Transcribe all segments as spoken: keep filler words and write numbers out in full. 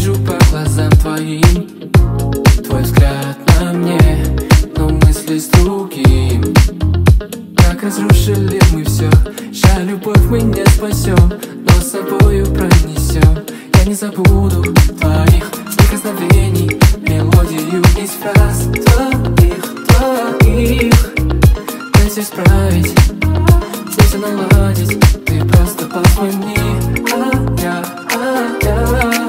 вижу по глазам твоим, твой взгляд на мне, но мысли с другим. Как разрушили мы все, жаль, любовь мы не спасем, но с собою пронесем. Я не забуду твоих прикосновений, мелодию из фраз твоих, твоих. Дай все исправить, здесь все наладить, ты просто позвони, а я, а я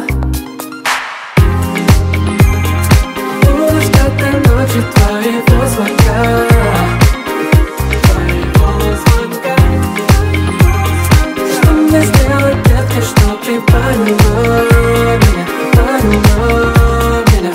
буду ждать до ночи твоего звонка. Чтоб ты поняла меня, поняла меня.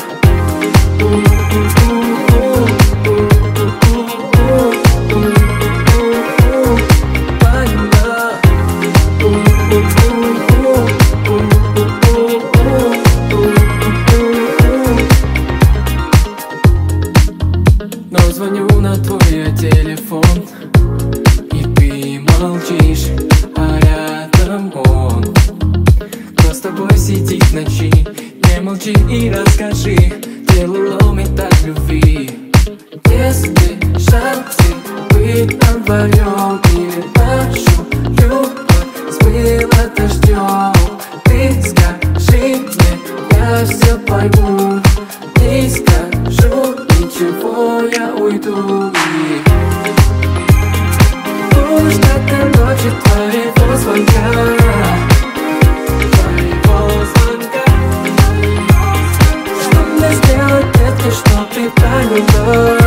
Но звоню на твой телефон, и ты молчишь, а рядом он. Кто с тобой сидит в ночи? Не молчи и расскажи, делало мне так любви. Если шансы быть вдвоем, или нашу любовь сбила дождем, ты скажи мне, я все пойму. Не скажу ничего, я уйду и буду ждать до ночи твоего звонка. Что мне сделать, детка, чтоб ты поняла?